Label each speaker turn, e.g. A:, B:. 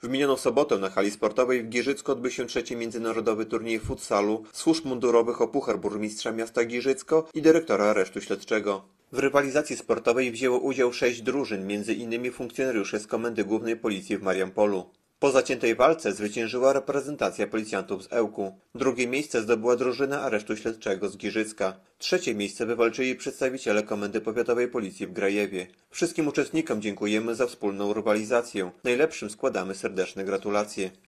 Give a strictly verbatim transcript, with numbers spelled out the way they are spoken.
A: W minioną sobotę na hali sportowej w Giżycku odbył się trzeci międzynarodowy turniej futsalu służb mundurowych o Puchar Burmistrza Miasta Giżycko i dyrektora Aresztu Śledczego. W rywalizacji sportowej wzięło udział sześć drużyn, między innymi funkcjonariusze z Komendy Głównej Policji w Mariampolu. Po zaciętej walce zwyciężyła reprezentacja policjantów z Ełku. Drugie miejsce zdobyła drużyna Aresztu Śledczego z Giżycka. Trzecie miejsce wywalczyli przedstawiciele Komendy Powiatowej Policji w Grajewie. Wszystkim uczestnikom dziękujemy za wspólną rywalizację. Najlepszym składamy serdeczne gratulacje.